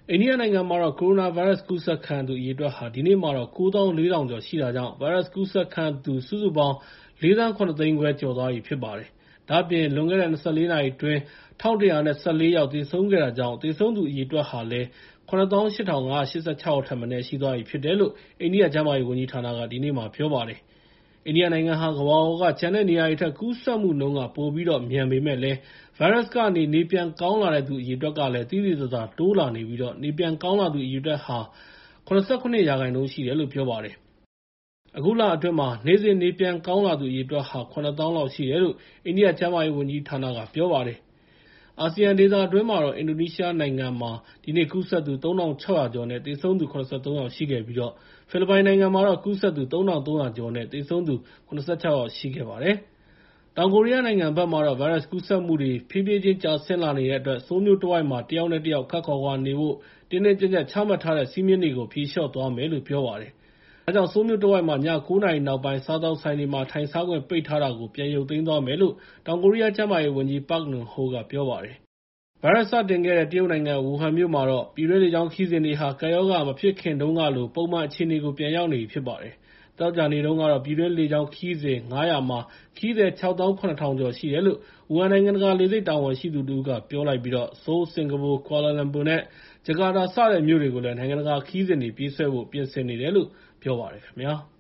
အိန္ဒိယနိုင်ငံမှာတော့ ကိုရိုနာဗိုင်းရပ်စ်ကူးစက်ခံရသူအရေအတွက်ဟာ ဒီနေ့မှာတော့ 94,000 ကျော်ရှိတာကြောင့် ဗိုင်းရပ်စ်ကူးစက်ခံရသူ စုစုပေါင်း ၄,7၅၀,၀၀၀ ကျော်သွားပြီဖြစ်ပါတယ်။ ဒါ့အပြင် လွန်ခဲ့တဲ့ ၂၄ နာရီအတွင်း ၁,၁၁၄ ယောက်သေဆုံးခဲ့တာကြောင့် သေဆုံးသူအရေအတွက်ဟာလည်း ၇၈,၅၈၆ ယောက်ထက်မနည်းရှိသွားပြီဖြစ်တယ်လို့ အိန္ဒိယကျန်းမာရေးဝန်ကြီးဌာနက ဒီနေ့မှာပြောပါတယ်။ အိန္ဒိယနိုင်ငံဟာ ကမ္ဘာပေါ်က ကျန်တဲ့နေရာတွေထက် ကူးစက်မှုနှုန်းက ပိုပြီးတော့မြန်ပေမယ့်လည်း ဗိုင်းရပ်စ်ကနေ နေပြန်ကောင်းလာတဲ့သူအရေအတွက်ကလည်း သိသိသာသာတိုးလာနေပြီး နေပြန်ကောင်းလာသူအရေအတွက်ဟာ ၇၇ ရာခိုင်နှုန်းရှိတယ်လို့ ပြောပါတယ်။ အခုလအတွင်းမှာ နေ့စဉ်နေပြန်ကောင်းလာသူအရေအတွက်ဟာ ၇၀,၀၀၀ လောက်ရှိတယ်လို့ အိန္ဒိယကျန်းမာရေးဝန်ကြီးဌာနက ပြောပါတယ်။ အာဆီယံဒေသတွင်းမှာတော့ အင်ဒိုနီးရှားနိုင်ငံမှာ ဒီနေ့ကူးစက်သူ ၃,၆၀၀ ကျော်နဲ့ သေဆုံးသူ ၇၃ ယောက်ရှိခဲ့ပြီး ဖိလစ်ပိုင်နိုင်ငံမှာတော့ ကူးစက်သူ ၃,၃၀၀ ကျော်နဲ့ သေဆုံးသူ ၇၆ ယောက်ရှိခဲ့ပါတယ်။ တောင်ကိုရီးယားနိုင်ငံဘက်မှာတော့ ဗိုင်းရပ်စ်ကူးစက်မှုတွေ ဖြည်းဖြည်းချင်းကျဆင်းလာနေတဲ့အတွက် ဆိုးလ်မြို့တဝိုက်မှာ တယောက်နဲ့တယောက် ခပ်ခွာခွာနေဖို့ တင်းတင်းကျပ်ကျပ်ချမှတ်ထားတဲ့ စည်းမျဉ်းတွေကို ဖြေလျှော့သွားမယ်လို့ ပြောပါတယ်။ ဒါကြောင့် ဆိုးလ်မြို့တဝိုက်မှာ ည ၉ နာရီနောက်ပိုင်း စားသောက်ဆိုင်တွေမှာ ထိုင်စားခွင့်ပိတ်ထားတာကို ပြန်ရုပ်သိမ်းသွားမယ်လို့ တောင်ကိုရီးယားကျန်းမာရေးဝန်ကြီး Park Nun-ho က ပြောပါတယ်။ ဗိုင်းရပ်စ်စတင်ခဲ့တဲ့ တရုတ်နိုင်ငံ ဝူဟန်မြို့မှာတော့ ပြည်တွင်းလေကြောင်းခရီးစဉ်တွေဟာ ကပ်ရောဂါမဖြစ်ခင်တုန်းကလို ပုံမှန်အခြေအနေကို ပြန်ရောက်နေပြီဖြစ်ပါတယ်။ သောကြာနေ့တုန်းကတော့ ပြည်တွင်းလေကြောင်းခရီးစဉ် ၅၀၀ မှာ ခရီးသည် ၆၇,၀၀၀ ကျော်ရှိတယ်လို့ ဝူဟန်နိုင်ငံတကာလေဆိပ်တာဝန်ရှိသူတဦးက ပြောလိုက်ပြီး ဆိုးလ်၊ စင်ကာပူ၊ ကွာလာလမ်ပူနဲ့ ဂျကာတာစတဲ့မြို့တွေကိုလည်း နိုင်ငံတကာခရီးစဉ်တွေပြေးဆွဲဖို့ ပြင်ဆင်နေတယ်လို့ ပြောပါတယ်ခင်ဗျာ။